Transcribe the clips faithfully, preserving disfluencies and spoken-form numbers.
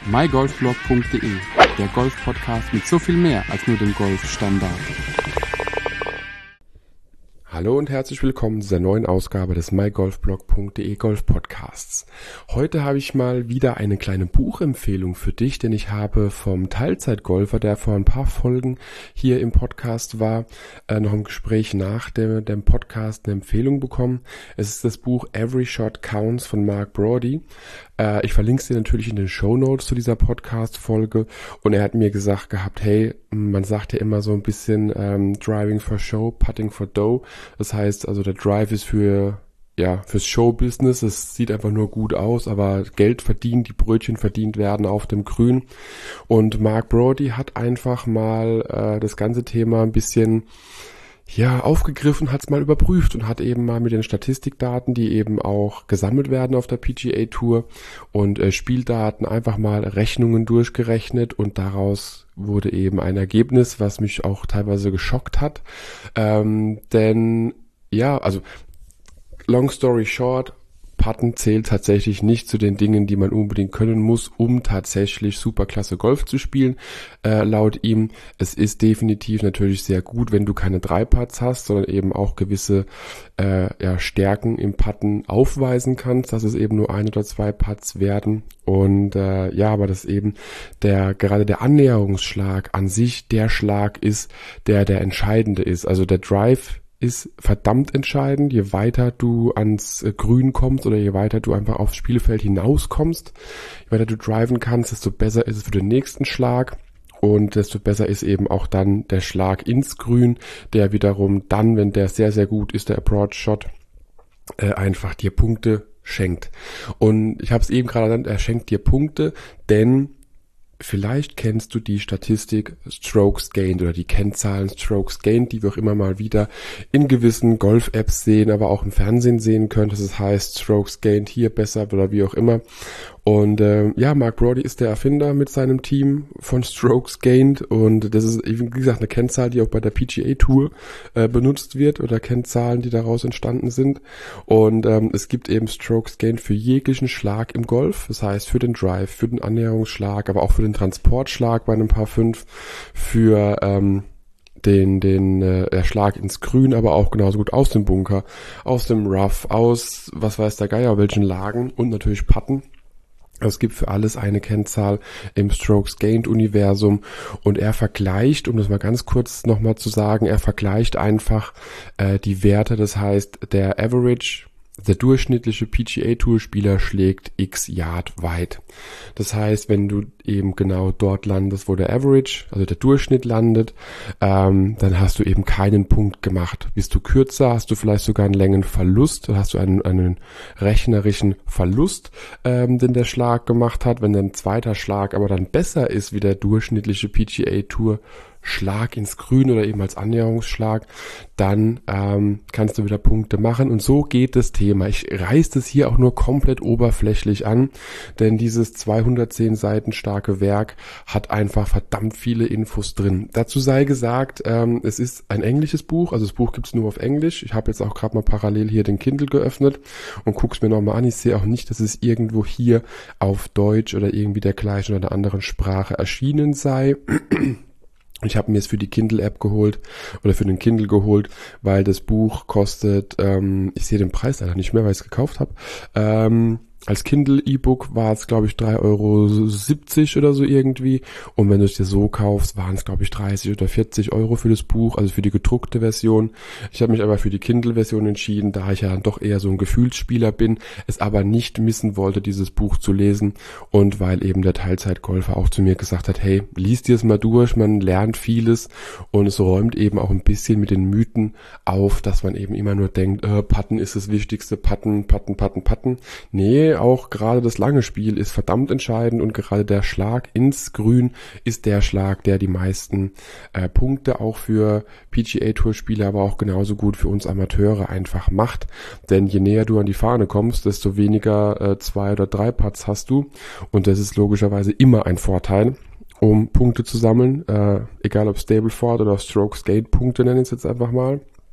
my golf blog punkt de, der Golf-Podcast mit so viel mehr als nur dem Golfstandard. Hallo und herzlich willkommen zu dieser neuen Ausgabe des my golf blog punkt de Golf Podcasts. Heute habe ich mal wieder eine kleine Buchempfehlung für dich, denn ich habe vom Teilzeitgolfer, der vor ein paar Folgen hier im Podcast war, äh, noch im Gespräch nach dem, dem Podcast eine Empfehlung bekommen. Es ist das Buch Every Shot Counts von Mark Brody. Äh, ich verlinke es dir natürlich in den Shownotes zu dieser Podcast-Folge, und er hat mir gesagt gehabt, hey, man sagt ja immer so ein bisschen ähm, Driving for Show, Putting for Dough. Das heißt also, der Drive ist für, ja, fürs Showbusiness. Es sieht einfach nur gut aus, aber Geld verdient, die Brötchen verdient werden auf dem Grün. Und Mark Brody hat einfach mal äh, das ganze Thema ein bisschen ja, aufgegriffen, hat es mal überprüft und hat eben mal mit den Statistikdaten, die eben auch gesammelt werden auf der P G A Tour, und äh, Spieldaten einfach mal Rechnungen durchgerechnet, und daraus wurde eben ein Ergebnis, was mich auch teilweise geschockt hat. Ähm, denn, ja, also, long story short, Putten zählt tatsächlich nicht zu den Dingen, die man unbedingt können muss, um tatsächlich superklasse Golf zu spielen, äh, laut ihm. Es ist definitiv natürlich sehr gut, wenn du keine drei Putts hast, sondern eben auch gewisse äh, ja, Stärken im Putten aufweisen kannst, dass es eben nur ein oder zwei Putts werden. Und äh, ja, aber dass eben der gerade der Annäherungsschlag an sich der Schlag ist, der der entscheidende ist. Also der Drive ist verdammt entscheidend. Je weiter du ans äh, Grün kommst oder je weiter du einfach aufs Spielfeld hinauskommst, je weiter du driven kannst, desto besser ist es für den nächsten Schlag, und desto besser ist eben auch dann der Schlag ins Grün, der wiederum dann, wenn der sehr, sehr gut ist, der Approach Shot, äh, einfach dir Punkte schenkt. Und ich habe es eben gerade genannt, er schenkt dir Punkte, denn vielleicht kennst du die Statistik Strokes Gained oder die Kennzahlen Strokes Gained, die wir auch immer mal wieder in gewissen Golf-Apps sehen, aber auch im Fernsehen sehen können. Das heißt Strokes Gained hier besser oder wie auch immer. Und äh, ja, Mark Brody ist der Erfinder mit seinem Team von Strokes Gained, und das ist, wie gesagt, eine Kennzahl, die auch bei der P G A Tour äh, benutzt wird, oder Kennzahlen, die daraus entstanden sind. Und ähm, es gibt eben Strokes Gained für jeglichen Schlag im Golf, das heißt für den Drive, für den Annäherungsschlag, aber auch für den Transportschlag bei einem Par fünf, für ähm, den den äh, Schlag ins Grün, aber auch genauso gut aus dem Bunker, aus dem Rough, aus was weiß der Geier welchen Lagen, und natürlich Putten. Es gibt für alles eine Kennzahl im Strokes Gained Universum, und er vergleicht, um das mal ganz kurz nochmal zu sagen, er vergleicht einfach äh, die Werte, das heißt der Average, der durchschnittliche P G A Tour Spieler schlägt x Yard weit. Das heißt, wenn du eben genau dort landest, wo der Average, also der Durchschnitt landet, ähm, dann hast du eben keinen Punkt gemacht. Bist du kürzer, hast du vielleicht sogar einen Längenverlust, dann hast du einen, einen rechnerischen Verlust, ähm, den der Schlag gemacht hat. Wenn dein zweiter Schlag aber dann besser ist wie der durchschnittliche P G A Tour Schlag ins Grün oder eben als Annäherungsschlag, dann ähm, kannst du wieder Punkte machen. Und so geht das Thema. Ich reiß das hier auch nur komplett oberflächlich an, denn dieses zweihundertzehn Seiten starke Werk hat einfach verdammt viele Infos drin. Dazu sei gesagt, ähm, es ist ein englisches Buch, also das Buch gibt's nur auf Englisch. Ich habe jetzt auch gerade mal parallel hier den Kindle geöffnet und guck's mir nochmal an. Ich sehe auch nicht, dass es irgendwo hier auf Deutsch oder irgendwie der gleichen oder einer anderen Sprache erschienen sei. Ich habe mir es für die Kindle-App geholt oder für den Kindle geholt, weil das Buch kostet, ähm, ich sehe den Preis leider nicht mehr, weil ich es gekauft habe, ähm, als Kindle-E-Book war es, glaube ich, drei Euro siebzig oder so irgendwie. Und wenn du es dir so kaufst, waren es, glaube ich, dreißig oder vierzig Euro für das Buch, also für die gedruckte Version. Ich habe mich aber für die Kindle-Version entschieden, da ich ja dann doch eher so ein Gefühlsspieler bin, es aber nicht missen wollte, dieses Buch zu lesen. Und weil eben der Teilzeitgolfer auch zu mir gesagt hat, hey, lies dir es mal durch, man lernt vieles. Und es räumt eben auch ein bisschen mit den Mythen auf, dass man eben immer nur denkt, äh, Putten ist das Wichtigste, Putten, Putten, Putten, Putten. Nee, auch gerade das lange Spiel ist verdammt entscheidend, und gerade der Schlag ins Grün ist der Schlag, der die meisten äh, Punkte auch für P G A Tour Spieler, aber auch genauso gut für uns Amateure einfach macht. Denn je näher du an die Fahne kommst, desto weniger äh, zwei oder drei Putts hast du, und das ist logischerweise immer ein Vorteil, um Punkte zu sammeln, äh, egal ob Stableford oder Strokes Gained Punkte, nennen es jetzt einfach mal.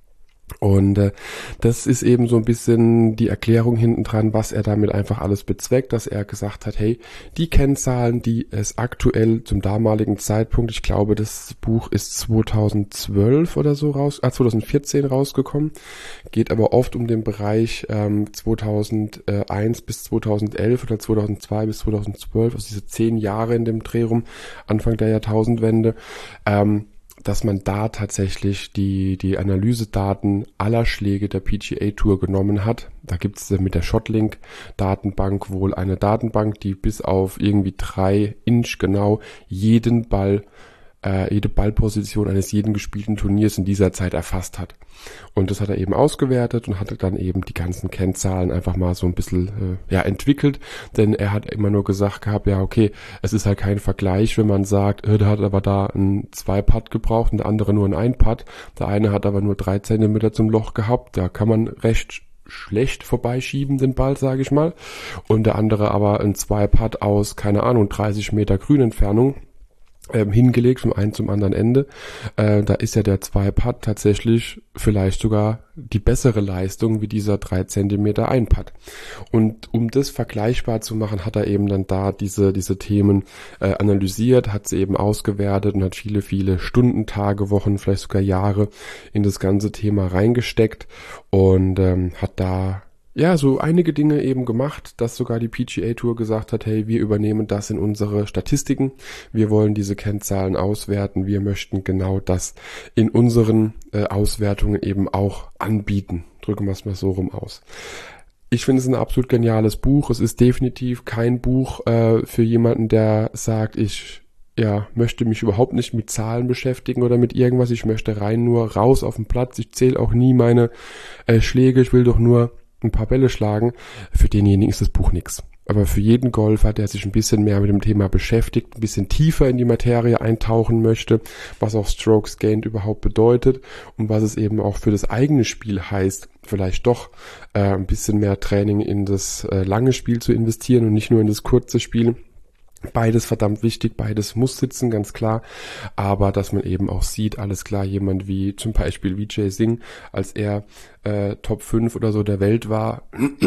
Und äh, das ist eben so ein bisschen die Erklärung hinten dran, was er damit einfach alles bezweckt, dass er gesagt hat, hey, die Kennzahlen, die es aktuell zum damaligen Zeitpunkt, ich glaube, das Buch ist zweitausendzwölf oder so raus, ah, zweitausendvierzehn rausgekommen, geht aber oft um den Bereich ähm, zweitausendeins bis zweitausendelf oder zweitausendzwei bis zweitausendzwölf, also diese zehn Jahre in dem Dreh rum, Anfang der Jahrtausendwende, ähm, dass man da tatsächlich die die Analysedaten aller Schläge der P G A Tour genommen hat. Da gibt es mit der Shotlink-Datenbank wohl eine Datenbank, die bis auf irgendwie drei Inch genau jeden Ball, äh, jede Ballposition eines jeden gespielten Turniers in dieser Zeit erfasst hat. Und das hat er eben ausgewertet und hatte dann eben die ganzen Kennzahlen einfach mal so ein bisschen äh, ja entwickelt, denn er hat immer nur gesagt gehabt, ja okay, es ist halt kein Vergleich, wenn man sagt, äh, der hat aber da einen zwei-Putt gebraucht und der andere nur einen ein-Putt, der eine hat aber nur drei Zentimeter zum Loch gehabt, da kann man recht schlecht vorbeischieben, den Ball, sage ich mal, und der andere aber ein zwei-Putt aus, keine Ahnung, dreißig Meter Grünentfernung Ähm, hingelegt vom einen zum anderen Ende. Äh, da ist ja der zwei-Putt tatsächlich vielleicht sogar die bessere Leistung wie dieser drei Zentimeter ein-Putt. Und um das vergleichbar zu machen, hat er eben dann da diese diese Themen äh, analysiert, hat sie eben ausgewertet und hat viele, viele Stunden, Tage, Wochen, vielleicht sogar Jahre in das ganze Thema reingesteckt und ähm, hat da ja, so einige Dinge eben gemacht, dass sogar die P G A Tour gesagt hat, hey, wir übernehmen das in unsere Statistiken, wir wollen diese Kennzahlen auswerten, wir möchten genau das in unseren äh, Auswertungen eben auch anbieten. Drücken wir es mal so rum aus. Ich finde es ein absolut geniales Buch. Es ist definitiv kein Buch äh, für jemanden, der sagt, ich ja, möchte mich überhaupt nicht mit Zahlen beschäftigen oder mit irgendwas. Ich möchte rein nur raus auf den Platz. Ich zähle auch nie meine äh, Schläge. Ich will doch nur ein paar Bälle schlagen. Für denjenigen ist das Buch nichts. Aber für jeden Golfer, der sich ein bisschen mehr mit dem Thema beschäftigt, ein bisschen tiefer in die Materie eintauchen möchte, was auch Strokes Gained überhaupt bedeutet und was es eben auch für das eigene Spiel heißt, vielleicht doch äh, ein bisschen mehr Training in das äh, lange Spiel zu investieren und nicht nur in das kurze Spiel. Beides verdammt wichtig, beides muss sitzen, ganz klar, aber dass man eben auch sieht, alles klar, jemand wie zum Beispiel Vijay Singh, als er äh, Top fünf oder so der Welt war,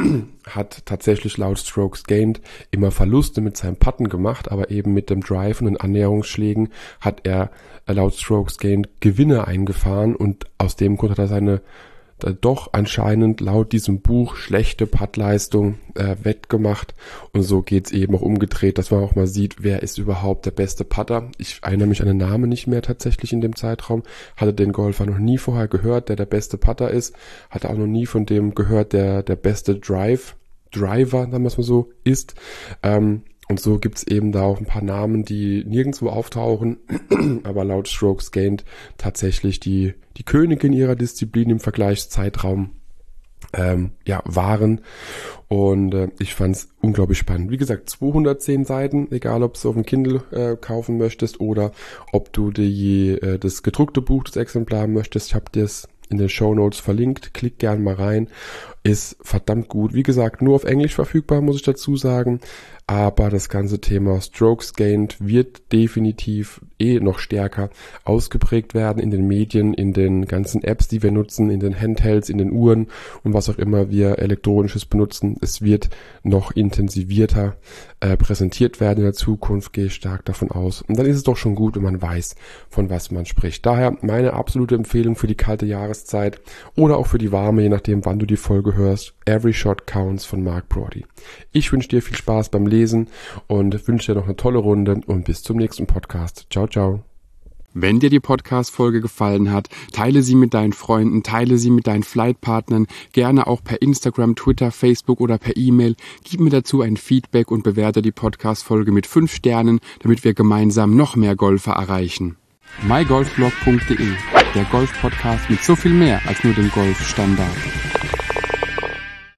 hat tatsächlich laut Strokes Gained immer Verluste mit seinem Putten gemacht, aber eben mit dem Drive und den Annäherungsschlägen hat er äh, laut Strokes Gained Gewinne eingefahren und aus dem Grund hat er seine doch anscheinend laut diesem Buch schlechte Puttleistung äh, wettgemacht und so geht's eben auch umgedreht, dass man auch mal sieht, wer ist überhaupt der beste Putter. Ich erinnere mich an den Namen nicht mehr tatsächlich in dem Zeitraum, hatte den Golfer noch nie vorher gehört, der der beste Putter ist, hatte auch noch nie von dem gehört, der der beste Drive, Driver, sagen wir es mal so, ist. Ähm, Und so gibt's eben da auch ein paar Namen, die nirgendwo auftauchen, aber laut Strokes Gained tatsächlich die die Königin ihrer Disziplin im Vergleichszeitraum ähm, ja waren. Und äh, ich fand's unglaublich spannend. Wie gesagt, zweihundertzehn Seiten, egal ob du auf dem Kindle äh, kaufen möchtest oder ob du die äh, das gedruckte Buch, das Exemplar möchtest. Ich habe dir es in den Shownotes verlinkt, klick gern mal rein, ist verdammt gut. Wie gesagt, nur auf Englisch verfügbar, muss ich dazu sagen, aber das ganze Thema Strokes Gained wird definitiv eh noch stärker ausgeprägt werden in den Medien, in den ganzen Apps, die wir nutzen, in den Handhelds, in den Uhren und was auch immer wir elektronisches benutzen. Es wird noch intensivierter äh, präsentiert werden in der Zukunft, gehe ich stark davon aus. Und dann ist es doch schon gut, wenn man weiß, von was man spricht. Daher meine absolute Empfehlung für die kalte Jahreszeit oder auch für die warme, je nachdem, wann du die Folge hörst. Every Shot Counts von Mark Broadie. Ich wünsche dir viel Spaß beim Lesen und wünsche dir noch eine tolle Runde und bis zum nächsten Podcast. Ciao, ciao. Wenn dir die Podcast-Folge gefallen hat, teile sie mit deinen Freunden, teile sie mit deinen Flightpartnern, gerne auch per Instagram, Twitter, Facebook oder per E-Mail. Gib mir dazu ein Feedback und bewerte die Podcast-Folge mit fünf Sternen, damit wir gemeinsam noch mehr Golfer erreichen. my golf blog punkt de, der Golf-Podcast mit so viel mehr als nur dem Golfstandard.